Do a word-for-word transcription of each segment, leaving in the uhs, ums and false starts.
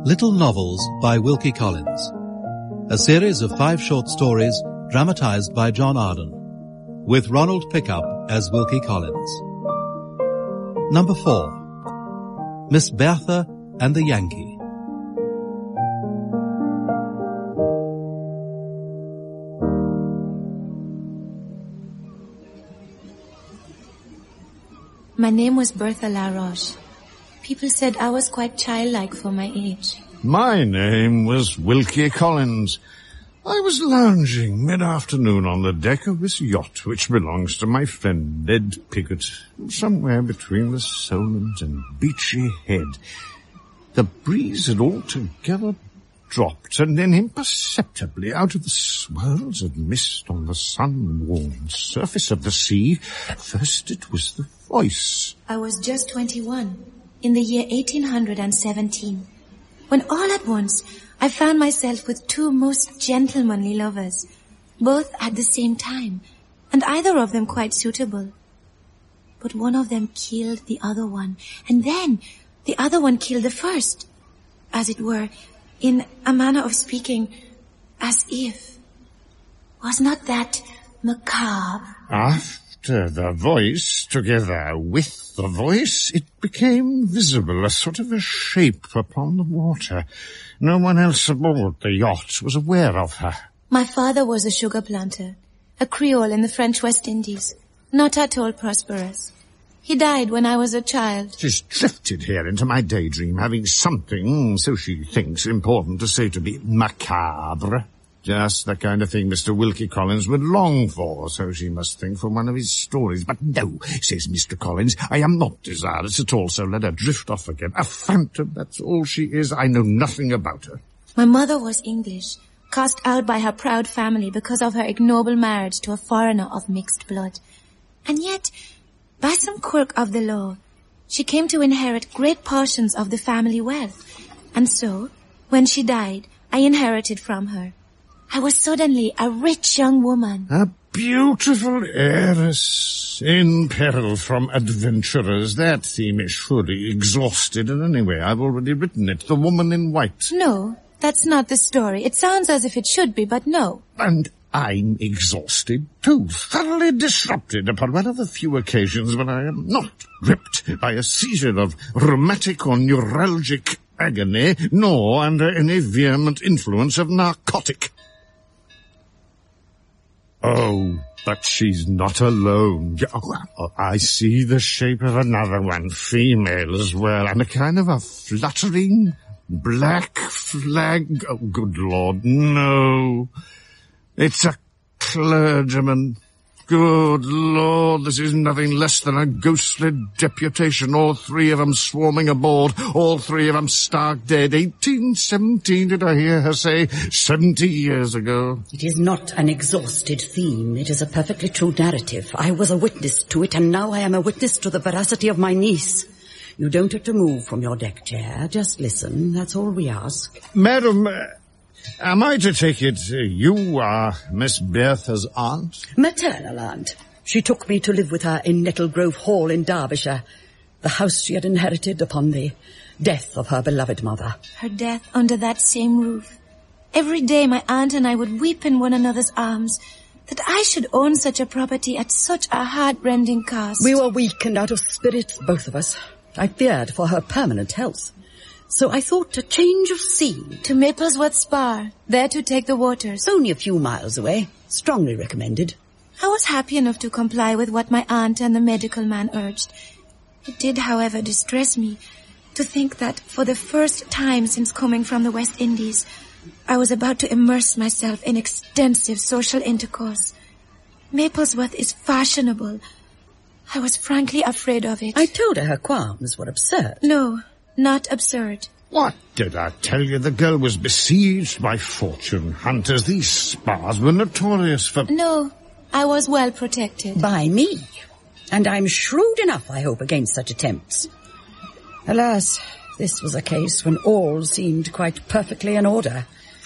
Little Novels by Wilkie Collins. A series of five short stories dramatized by John Arden, with Ronald Pickup as Wilkie Collins. Number four, Miss Bertha and the Yankee. My name was Bertha Laroche. People said I was quite childlike for my age. My name was Wilkie Collins. I was lounging mid-afternoon on the deck of this yacht, which belongs to my friend Ned Piggott, somewhere between the Solent and Beachy Head. The breeze had altogether dropped, and then imperceptibly out of the swirls of mist on the sun-warmed surface of the sea, first it was the voice. I was just twenty-one, in the year eighteen seventeen, when all at once I found myself with two most gentlemanly lovers, both at the same time, and either of them quite suitable. But one of them killed the other one, and then the other one killed the first, as it were, in a manner of speaking, as if. Was not that macabre? After the voice, together with the voice, it became visible, a sort of a shape upon the water. No one else aboard the yacht was aware of her. My father was a sugar planter, a Creole in the French West Indies, not at all prosperous. He died when I was a child. She's drifted here into my daydream, having something, so she thinks, important to say to me. Macabre. Just the kind of thing Mister Wilkie Collins would long for, so she must think, for one of his stories. But no, says Mister Collins, I am not desirous at all, so let her drift off again. A phantom, that's all she is. I know nothing about her. My mother was English, cast out by her proud family because of her ignoble marriage to a foreigner of mixed blood. And yet, by some quirk of the law, she came to inherit great portions of the family wealth. And so, when she died, I inherited from her. I was suddenly a rich young woman. A beautiful heiress, in peril from adventurers. That theme is surely exhausted, and anyway, I've already written it. The Woman in White. No, that's not the story. It sounds as if it should be, but no. And I'm exhausted, too, thoroughly disrupted upon one of the few occasions when I am not gripped by a seizure of rheumatic or neuralgic agony, nor under any vehement influence of narcotic. Oh, but she's not alone. Oh, I see the shape of another one, female as well, and a kind of a fluttering black flag. Oh, good Lord, no. It's a clergyman. Good Lord, this is nothing less than a ghostly deputation, all three of them swarming aboard, all three of them stark dead. eighteen seventeen, did I hear her say? Seventy years ago. It is not an exhausted theme. It is a perfectly true narrative. I was a witness to it, and now I am a witness to the veracity of my niece. You don't have to move from your deck chair. Just listen. That's all we ask. Madam, uh, am I to take it uh, you are Miss Bertha's aunt? Maternal aunt. She took me to live with her in Nettle Grove Hall in Derbyshire, the house she had inherited upon the death of her beloved mother. Her death under that same roof. Every day my aunt and I would weep in one another's arms that I should own such a property at such a heart-rending cost. We were weak and out of spirits, both of us. I feared for her permanent health. So I thought a change of scene. To Maplesworth Spa, there to take the waters. Only a few miles away. Strongly recommended. I was happy enough to comply with what my aunt and the medical man urged. It did, however, distress me to think that for the first time since coming from the West Indies, I was about to immerse myself in extensive social intercourse. Maplesworth is fashionable. I was frankly afraid of it. I told her her qualms were absurd. No. Not absurd. What did I tell you? The girl was besieged by fortune hunters. These spas were notorious for... No, I was well protected. By me. And I'm shrewd enough, I hope, against such attempts. Alas, this was a case when all seemed quite perfectly in order.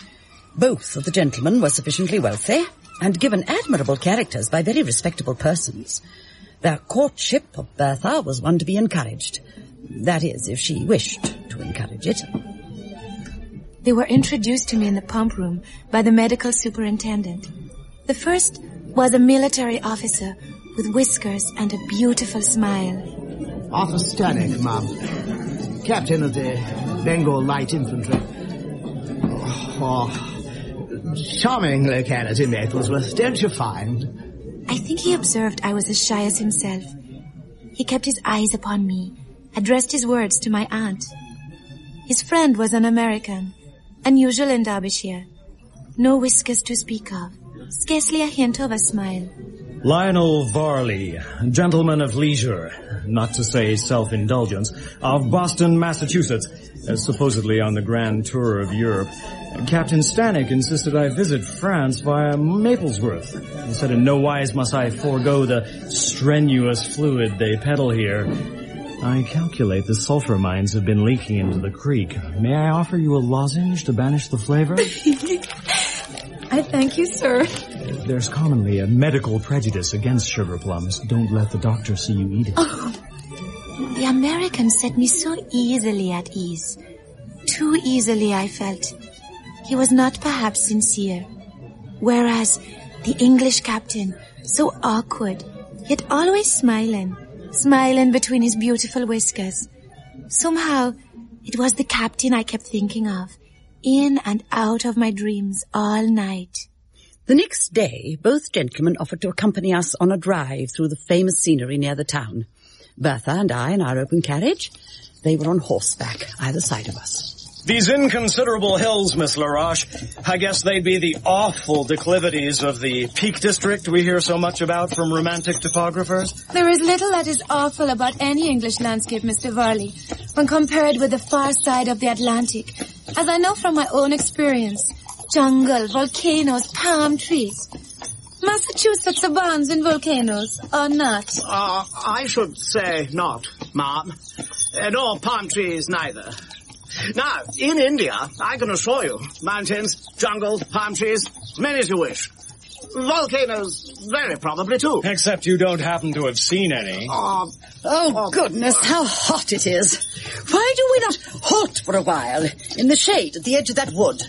Both of the gentlemen were sufficiently wealthy and given admirable characters by very respectable persons. Their courtship of Bertha was one to be encouraged. That is, if she wished to encourage it. They were introduced to me in the pump room by the medical superintendent. The first was a military officer with whiskers and a beautiful smile. Arthur Stanek, ma'am. Captain of the Bengal Light Infantry. Oh, charming locality, Maplesworth, don't you find? I think he observed I was as shy as himself. He kept his eyes upon me, addressed his words to my aunt. His friend was an American, unusual in Derbyshire. No whiskers to speak of, scarcely a hint of a smile. Lionel Varley, gentleman of leisure, not to say self-indulgence, of Boston, Massachusetts, uh, supposedly on the grand tour of Europe. Captain Stanek insisted I visit France via Maplesworth. He said in no wise must I forego the strenuous fluid they peddle here. I calculate the sulfur mines have been leaking into the creek. May I offer you a lozenge to banish the flavor? I thank you, sir. There's commonly a medical prejudice against sugar plums. Don't let the doctor see you eat it. Oh, the American set me so easily at ease. Too easily, I felt. He was not perhaps sincere. Whereas the English captain, so awkward, yet always smiling, smiling between his beautiful whiskers. Somehow, it was the captain I kept thinking of, in and out of my dreams all night. The next day, both gentlemen offered to accompany us on a drive through the famous scenery near the town. Bertha and I in our open carriage. They were on horseback, either side of us. These inconsiderable hills, Miss LaRoche, I guess they'd be the awful declivities of the Peak District we hear so much about from romantic topographers. There is little that is awful about any English landscape, Mister Varley, when compared with the far side of the Atlantic, as I know from my own experience. Jungle, volcanoes, palm trees. Massachusetts abounds in volcanoes, or not? Uh, I should say not, ma'am. Uh, nor palm trees neither. Now, in India, I can assure you, mountains, jungle, palm trees, many as you wish. Volcanoes, very probably, too. Except you don't happen to have seen any. Uh, Oh, goodness, how hot it is. Why do we not halt for a while in the shade at the edge of that wood?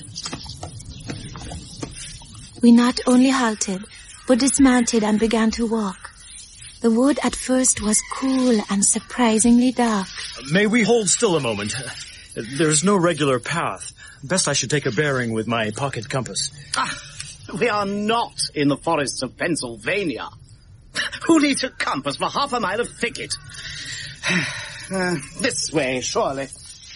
We not only halted, but dismounted and began to walk. The wood at first was cool and surprisingly dark. May we hold still a moment? There's no regular path. Best I should take a bearing with my pocket compass. Ah, we are not in the forests of Pennsylvania. Who needs a compass for half a mile of thicket? Uh, this way, surely.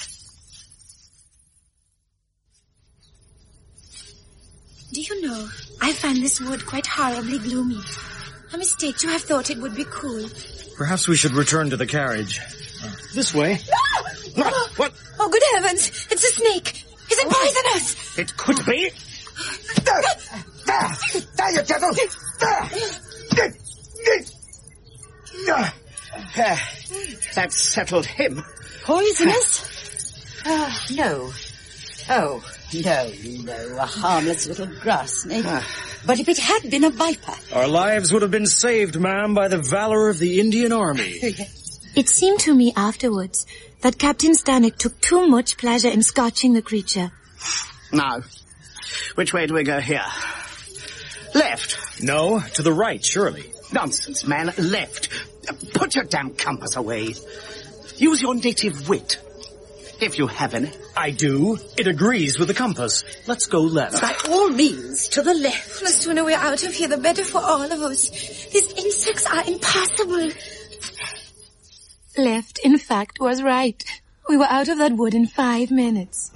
Do you know, I find this wood quite horribly gloomy. A mistake to have thought it would be cool. Perhaps we should return to the carriage. Uh, this way. No! What? What? Oh, good heavens! It's a snake! Is it poisonous? It could be. There! There! There, you devil! There! Uh, that settled him. Poisonous? Uh, no. Oh, no, no, a harmless little grass snake. But if it had been a viper... Our lives would have been saved, ma'am, by the valor of the Indian Army. It seemed to me afterwards that Captain Stanek took too much pleasure in scotching the creature. Now, which way do we go here? Left. No, to the right, surely. Nonsense, man. Left. Put your damn compass away. Use your native wit. If you have any. I do. It agrees with the compass. Let's go left. By all means, to the left. The sooner we're out of here, the better for all of us. These insects are impossible. Left, in fact, was right. We were out of that wood in five minutes.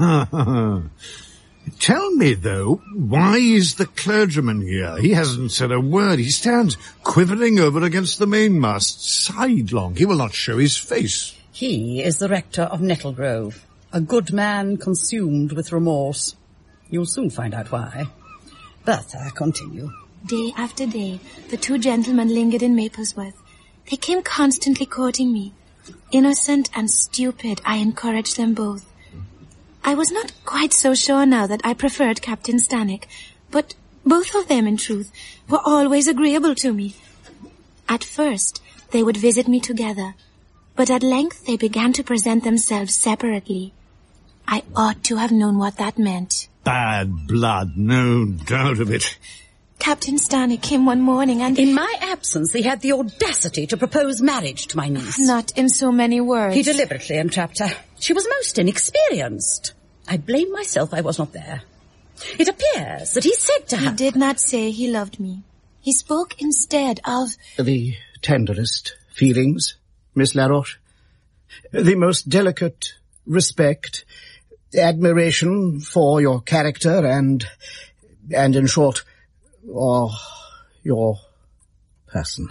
Tell me, though, why is the clergyman here? He hasn't said a word. He stands quivering over against the mainmast, sidelong. He will not show his face. He is the rector of Nettlegrove, a good man consumed with remorse. You'll soon find out why. Bertha, continue. Day after day, the two gentlemen lingered in Maplesworth. They came constantly courting me. Innocent and stupid, I encouraged them both. I was not quite so sure now that I preferred Captain Stanek, but both of them, in truth, were always agreeable to me. At first, they would visit me together, but at length they began to present themselves separately. I ought to have known what that meant. Bad blood, no doubt of it. Captain Stanek came one morning and... In my absence, he had the audacity to propose marriage to my niece. Not in so many words. He deliberately entrapped her. She was most inexperienced. I blame myself I was not there. It appears that he said to her... He did not say he loved me. He spoke instead of... The tenderest feelings, Miss Laroche. The most delicate respect, admiration for your character and... and in short... or your person.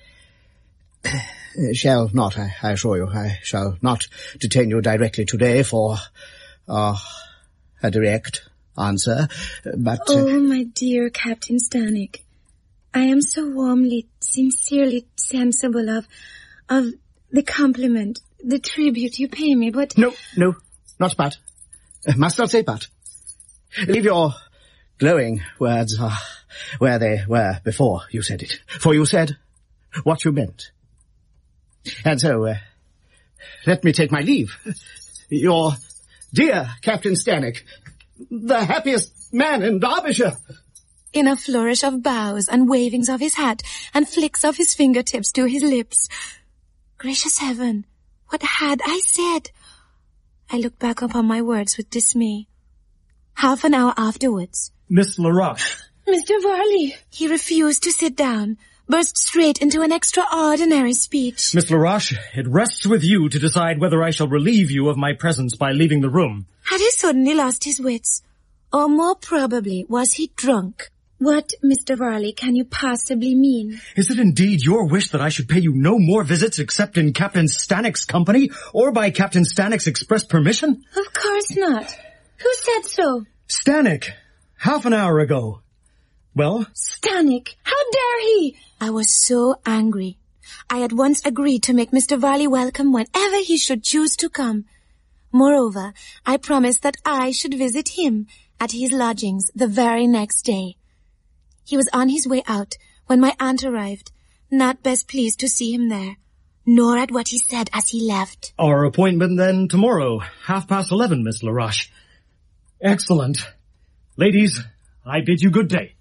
Shall not, I, I assure you, I shall not detain you directly today for uh, a direct answer, but... Uh, oh, my dear Captain Stanek, I am so warmly, sincerely sensible of, of the compliment, the tribute you pay me, but... No, no, not but. I must not say but. Leave your glowing words uh, where they were before you said it, for you said what you meant. And so, uh, let me take my leave. Your dear Captain Stanek, the happiest man in Derbyshire. In a flourish of bows and wavings of his hat and flicks of his fingertips to his lips. Gracious heaven, what had I said? I looked back upon my words with dismay. Half an hour afterwards... Miss Laroche. Mister Varley. He refused to sit down, burst straight into an extraordinary speech. Miss Laroche, it rests with you to decide whether I shall relieve you of my presence by leaving the room. Had he suddenly lost his wits? Or more probably, was he drunk? What, Mister Varley, can you possibly mean? Is it indeed your wish that I should pay you no more visits except in Captain Stanek's company or by Captain Stanek's express permission? Of course not. Who said so? Stanek, half an hour ago. Well? Stanek, how dare he? I was so angry. I at once agreed to make Mister Varley welcome whenever he should choose to come. Moreover, I promised that I should visit him at his lodgings the very next day. He was on his way out when my aunt arrived, not best pleased to see him there, nor at what he said as he left. Our appointment then tomorrow, half past eleven, Miss Laroche. Excellent. Ladies, I bid you good day.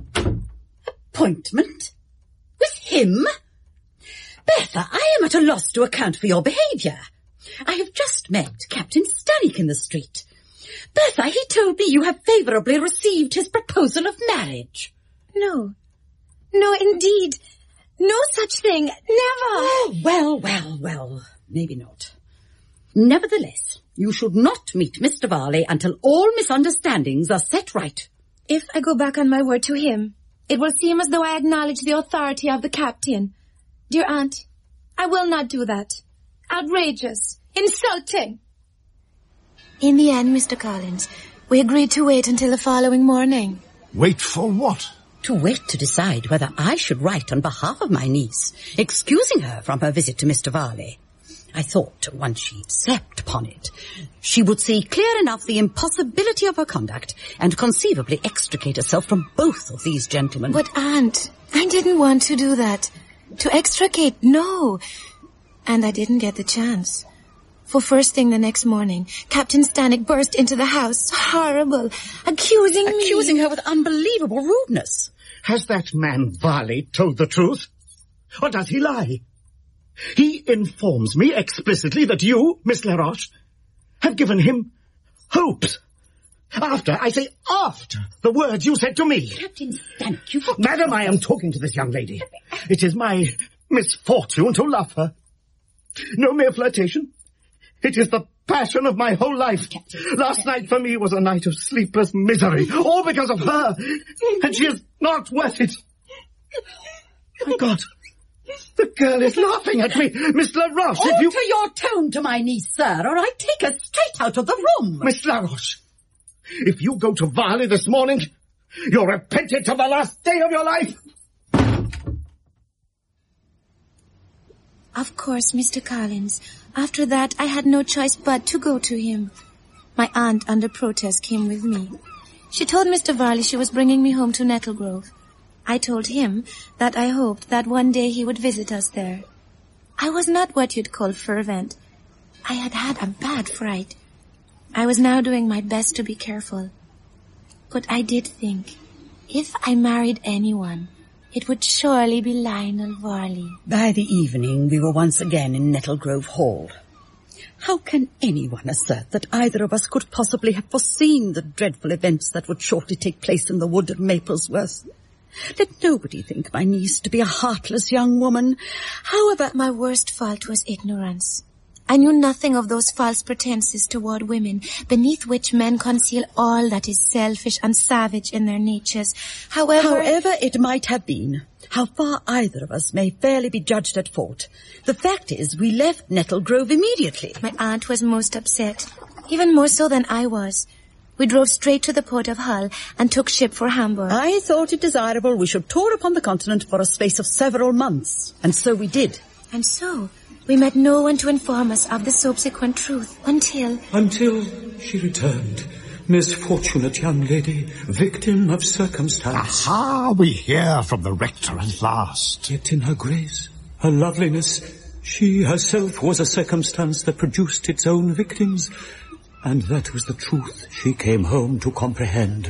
Appointment? With him? Bertha, I am at a loss to account for your behaviour. I have just met Captain Stanek in the street. Bertha, he told me you have favourably received his proposal of marriage. No. No, indeed. No such thing. Never. Oh, well, well, well. Maybe not. Nevertheless, you should not meet Mister Varley until all misunderstandings are set right. If I go back on my word to him, it will seem as though I acknowledge the authority of the captain. Dear aunt, I will not do that. Outrageous. Insulting. In the end, Mister Collins, we agreed to wait until the following morning. Wait for what? To wait to decide whether I should write on behalf of my niece, excusing her from her visit to Mister Varley. I thought, once she'd slept upon it, she would see clear enough the impossibility of her conduct and conceivably extricate herself from both of these gentlemen. But, aunt, I didn't want to do that. To extricate, no. And I didn't get the chance. For first thing the next morning, Captain Stanek burst into the house, horrible, accusing me. Accusing her with unbelievable rudeness. Has that man Varley told the truth? Or does he lie? He informs me explicitly that you, Miss Laroche, have given him hopes. After, I say after, the words you said to me. Captain Stanek, you... Madam, I am talking to this young lady. It is my misfortune to love her. No mere flirtation. It is the passion of my whole life. Last night for me was a night of sleepless misery, all because of her. And she is not worth it. My God, the girl is laughing at me. Miss Laroche, Alter if you... your tone to my niece, sir, or I take her straight out of the room. Miss Laroche, if you go to Varley this morning, you'll repent it to the last day of your life. Of course, Mister Collins. After that, I had no choice but to go to him. My aunt, under protest, came with me. She told Mister Varley she was bringing me home to Nettlegrove. I told him that I hoped that one day he would visit us there. I was not what you'd call fervent. I had had a bad fright. I was now doing my best to be careful. But I did think, if I married anyone, it would surely be Lionel Varley. By the evening, we were once again in Nettlegrove Hall. How can anyone assert that either of us could possibly have foreseen the dreadful events that would shortly take place in the wood of Maplesworth? Let nobody think my niece to be a heartless young woman. However, my worst fault was ignorance. I knew nothing of those false pretenses toward women, beneath which men conceal all that is selfish and savage in their natures. However... However it might have been, how far either of us may fairly be judged at fault, the fact is we left Nettlegrove immediately. My aunt was most upset, even more so than I was. We drove straight to the port of Hull and took ship for Hamburg. I thought it desirable we should tour upon the continent for a space of several months, and so we did. And so... we met no one to inform us of the subsequent truth until... Until she returned. Misfortunate young lady, victim of circumstance. Aha, we hear from the rector at last. Yet in her grace, her loveliness, she herself was a circumstance that produced its own victims. And that was the truth she came home to comprehend.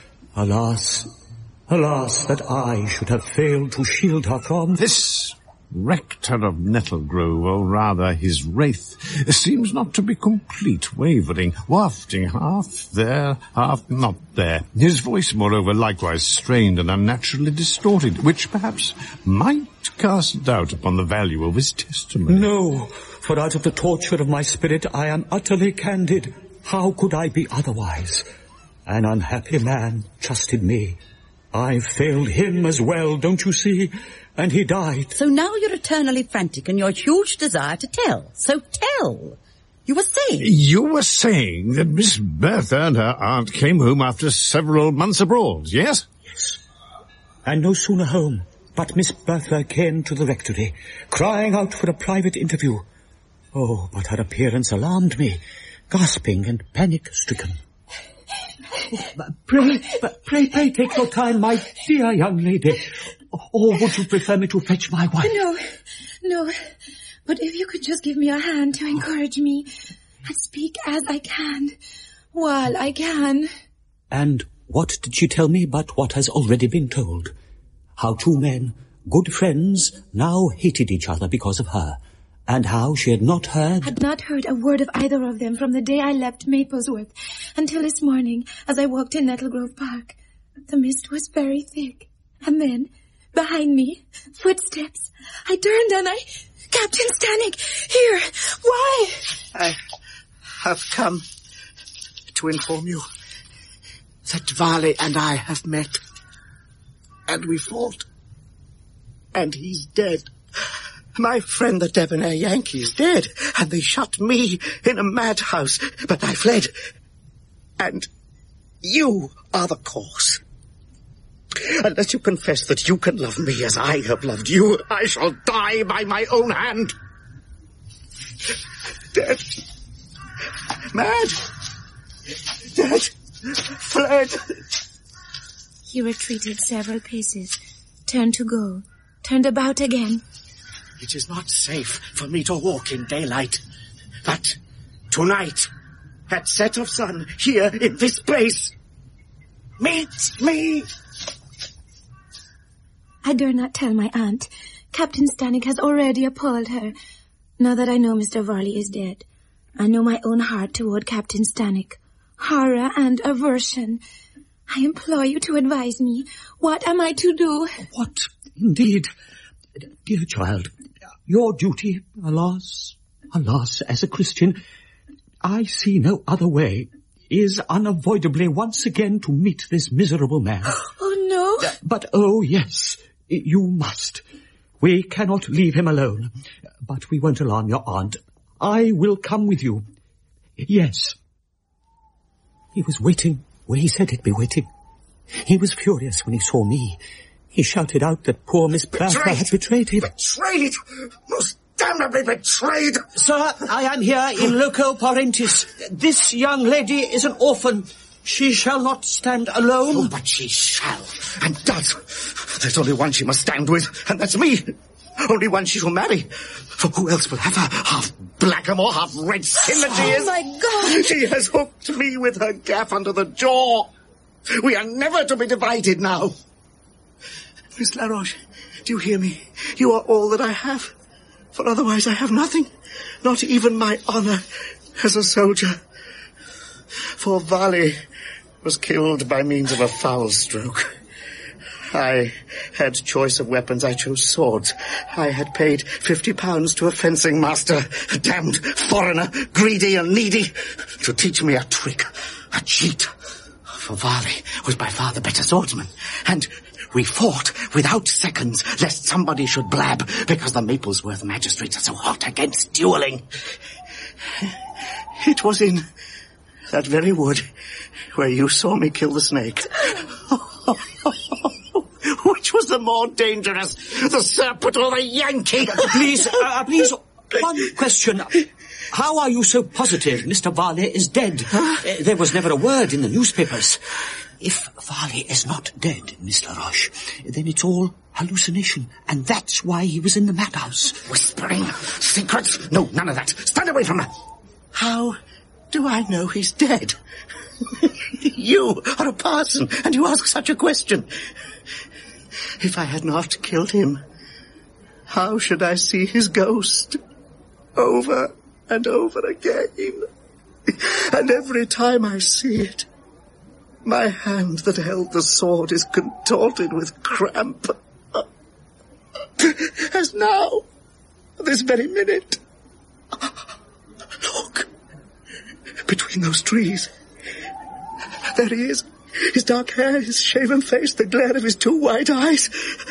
Alas, alas, that I should have failed to shield her from... This... rector of Nettlegrove, or rather his wraith, seems not to be complete, wavering, wafting half there, half not there. His voice, moreover, likewise strained and unnaturally distorted, which perhaps might cast doubt upon the value of his testimony. No, for out of the torture of my spirit I am utterly candid. How could I be otherwise? An unhappy man trusted me. I failed him as well, don't you see? And he died. So now you're eternally frantic in your huge desire to tell. So tell. You were saying... You were saying that Miss Bertha and her aunt came home after several months abroad, yes? Yes. And no sooner home, but Miss Bertha came to the rectory, crying out for a private interview. Oh, but her appearance alarmed me, gasping and panic-stricken. Oh, pray, pray, pray take your time, my dear young lady. Or would you prefer me to fetch my wife? No, no. But if you could just give me a hand to encourage me and speak as I can, while I can. And what did she tell me but what has already been told? How two men, good friends, now hated each other because of her. And how she had not heard... Had not heard a word of either of them from the day I left Maplesworth until this morning as I walked in Nettlegrove Park. The mist was very thick. And then... behind me, footsteps. I turned and I... Captain Stannick, here. Why? I have come to inform you that Varley and I have met. And we fought. And he's dead. My friend the debonair Yankee is dead. And they shut me in a madhouse. But I fled. And you are the cause. Unless you confess that you can love me as I have loved you, I shall die by my own hand. Dead. Mad. Dead. Fled. He retreated several paces, turned to go, turned about again. It is not safe for me to walk in daylight. But tonight, at set of sun, here in this place, meet me. I dare not tell my aunt. Captain Stannick has already appalled her. Now that I know Mister Varley is dead, I know my own heart toward Captain Stannick. Horror and aversion. I implore you to advise me. What am I to do? What, indeed? Dear child, your duty, alas, alas, as a Christian, I see no other way, is unavoidably once again to meet this miserable man. Oh, no. But, oh, yes, you must. We cannot leave him alone. But we won't alarm your aunt. I will come with you. Yes. He was waiting where he said he'd be waiting. He was furious when he saw me. He shouted out that poor Miss Bertha had betrayed him. Betrayed? Most damnably betrayed! Sir, I am here in loco parentis. This young lady is an orphan. She shall not stand alone. Oh, but she shall, and does. There's only one she must stand with, and that's me. Only one she shall marry. For who else will have her half blackamoor, half red skin that she is? Oh, my God! She has hooked me with her gaff under the jaw. We are never to be divided now. Miss Laroche, do you hear me? You are all that I have. For otherwise I have nothing. Not even my honour as a soldier. For Varley was killed by means of a foul stroke. I had choice of weapons. I chose swords. I had paid fifty pounds to a fencing master, a damned foreigner, greedy and needy, to teach me a trick, a cheat. For Varley was by far the better swordsman, and we fought without seconds, lest somebody should blab, because the Maplesworth magistrates are so hot against duelling. It was in that very wood where you saw me kill the snake. Which was the more dangerous, the serpent or the Yankee? Please, uh, please, one question. How are you so positive Mister Varley is dead? Huh? Uh, there was never a word in the newspapers. If Varley is not dead, Miss Laroche, then it's all hallucination, and that's why he was in the madhouse. Whispering secrets? No, none of that. Stand away from her. How do I know he's dead? You are a parson, and you ask such a question. If I had not killed him, how should I see his ghost over and over again? And every time I see it, my hand that held the sword is contorted with cramp. As now, this very minute. Look, between those trees, there he is. His dark hair, his shaven face, the glare of his two white eyes.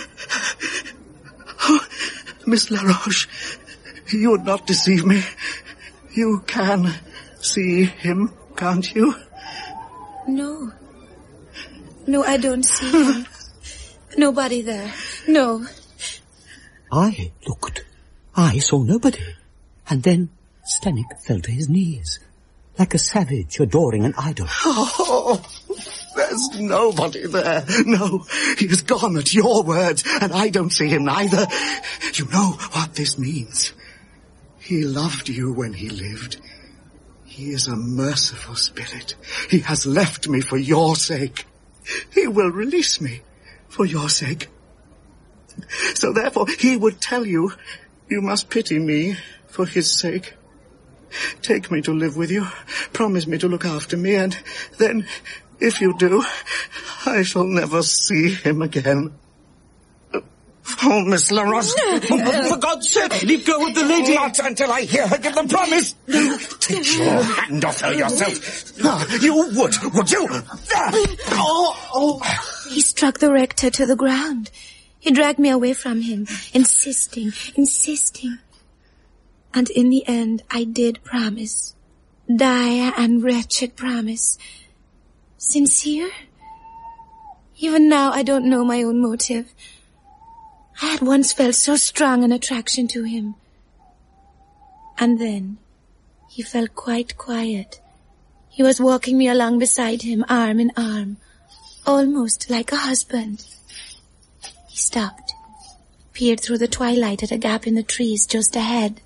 Oh, Miss Laroche, you would not deceive me. You can see him, can't you? No. No, I don't see him. Nobody there. No. I looked. I saw nobody. And then Stennick fell to his knees, like a savage adoring an idol. Oh, there's nobody there. No, he is gone at your words, and I don't see him neither. You know what this means. He loved you when he lived. He is a merciful spirit. He has left me for your sake. He will release me for your sake. So therefore he would tell you, you must pity me for his sake. Take me to live with you. Promise me to look after me, and then, if you do, I shall never see him again. Oh, Miss Laroche. Oh, for God's sake, leave go of the lady. Not until I hear her give the promise. Take your hand off her yourself. Oh, you would, would you? Oh, oh. He struck the rector to the ground. He dragged me away from him, insisting, insisting. And in the end, I did promise. Dire and wretched promise. Sincere? Even now, I don't know my own motive. I had once felt so strong an attraction to him. And then, he felt quite quiet. He was walking me along beside him, arm in arm, almost like a husband. He stopped, peered through the twilight at a gap in the trees just ahead.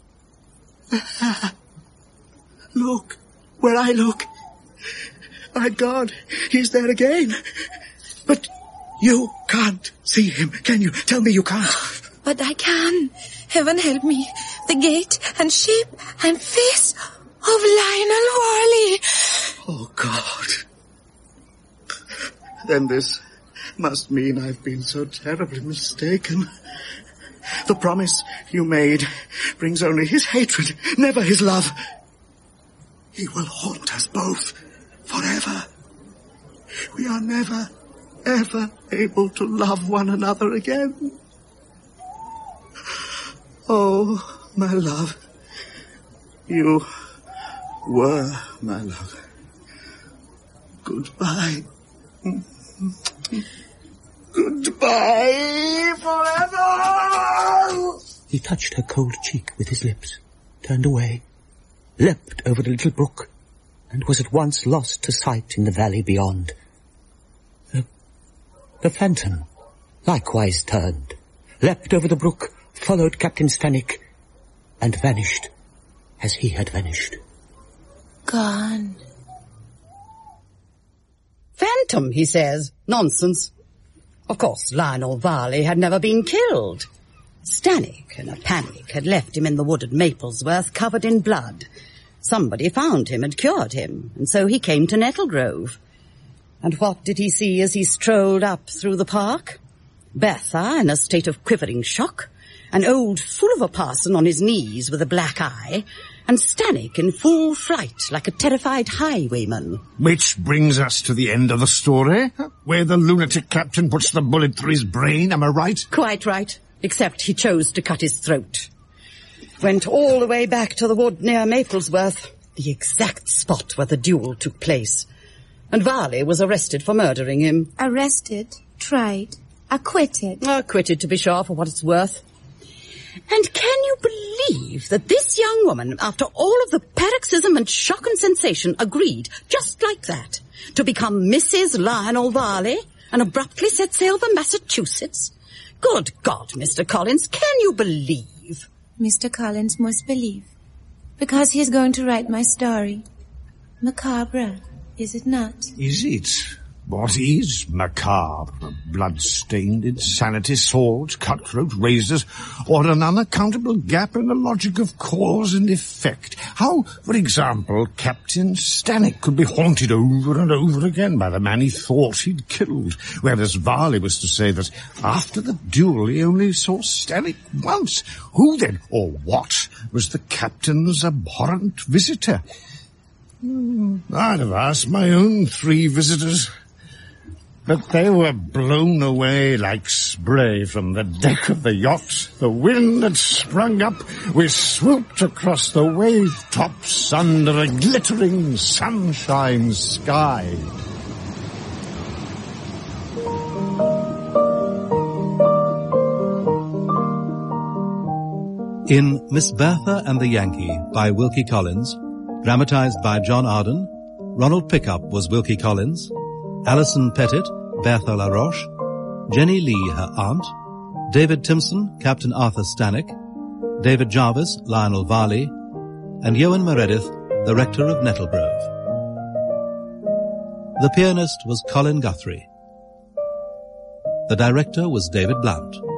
Look, where I look. My God, he's there again. But you can't see him, can you? Tell me you can't. But I can. Heaven help me. The gait and shape and face of Lionel Varley. Oh, God. Then this must mean I've been so terribly mistaken. The promise you made brings only his hatred, never his love. He will haunt us both forever. We are never, ever able to love one another again. Oh, my love, you were my love. Goodbye. Goodbye forever! He touched her cold cheek with his lips, turned away, leapt over the little brook, and was at once lost to sight in the valley beyond. The, the phantom likewise turned, leapt over the brook, followed Captain Stannick, and vanished as he had vanished. Gone. Phantom, he says. Nonsense. Of course, Lionel Varley had never been killed. Stannick, in a panic, had left him in the wood at Maplesworth, covered in blood. Somebody found him and cured him, and so he came to Nettlegrove. And what did he see as he strolled up through the park? Bertha in a state of quivering shock, an old fool of a parson on his knees with a black eye, and Stannick in full flight like a terrified highwayman. Which brings us to the end of the story, where the lunatic captain puts the bullet through his brain, am I right? Quite right, except he chose to cut his throat. Went all the way back to the wood near Maplesworth, the exact spot where the duel took place. And Varley was arrested for murdering him. Arrested, tried, acquitted. Acquitted, to be sure, for what it's worth. And can you believe that this young woman, after all of the paroxysm and shock and sensation, agreed, just like that, to become Missus Lionel Varley and abruptly set sail for Massachusetts? Good God, Mister Collins, can you believe? Mister Collins must believe, because he is going to write my story. Macabre, is it not? Is it? What is macabre? Blood-stained insanity, swords, cutthroat, razors, or an unaccountable gap in the logic of cause and effect? How, for example, Captain Stannick could be haunted over and over again by the man he thought he'd killed, whereas Varley was to say that after the duel he only saw Stannick once. Who then, or what, was the captain's abhorrent visitor? I'd have asked my own three visitors. But they were blown away like spray from the deck of the yacht. The wind had sprung up. We swooped across the wave-tops under a glittering sunshine sky. In Miss Bertha and the Yankee by Wilkie Collins, dramatized by John Arden, Ronald Pickup was Wilkie Collins, Alison Pettit, Bertha LaRoche, Jenny Lee, her aunt, David Timpson, Captain Arthur Stannick, David Jarvis, Lionel Varley, and Ewan Meredith, the rector of Nettlegrove. The pianist was Colin Guthrie. The director was David Blunt.